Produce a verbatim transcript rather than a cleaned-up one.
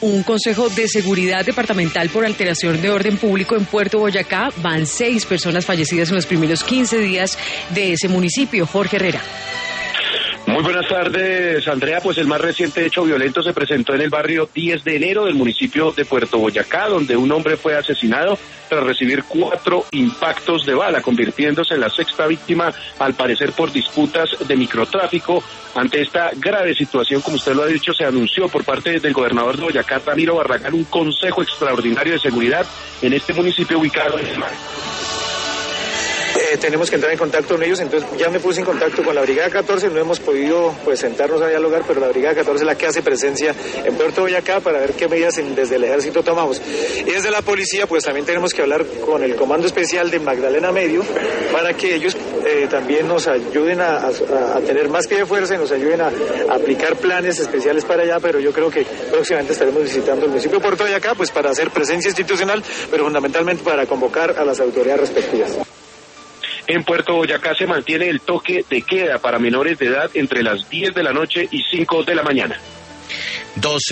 un consejo de seguridad departamental por alteración de orden público en Puerto Boyacá. Van seis personas fallecidas en los primeros quince días de ese municipio. Jorge Herrera. Muy buenas tardes, Andrea. Pues el más reciente hecho violento se presentó en el barrio diez de enero del municipio de Puerto Boyacá, donde un hombre fue asesinado tras recibir cuatro impactos de bala, convirtiéndose en la sexta víctima, al parecer por disputas de microtráfico. Ante esta grave situación, como usted lo ha dicho, se anunció por parte del gobernador de Boyacá, Ramiro Barragán, un consejo extraordinario de seguridad en este municipio ubicado en el mar. Eh, tenemos que entrar en contacto con ellos, entonces ya me puse en contacto con la Brigada catorce, no hemos podido pues sentarnos a dialogar, pero la Brigada catorce es la que hace presencia en Puerto Boyacá para ver qué medidas en, desde el ejército tomamos. Y desde la policía pues también tenemos que hablar con el Comando Especial de Magdalena Medio para que ellos eh, también nos ayuden a, a, a tener más pie de fuerza y nos ayuden a, a aplicar planes especiales para allá, pero yo creo que próximamente estaremos visitando el municipio de Puerto Boyacá pues para hacer presencia institucional, pero fundamentalmente para convocar a las autoridades respectivas. En Puerto Boyacá se mantiene el toque de queda para menores de edad entre las diez de la noche y cinco de la mañana. doce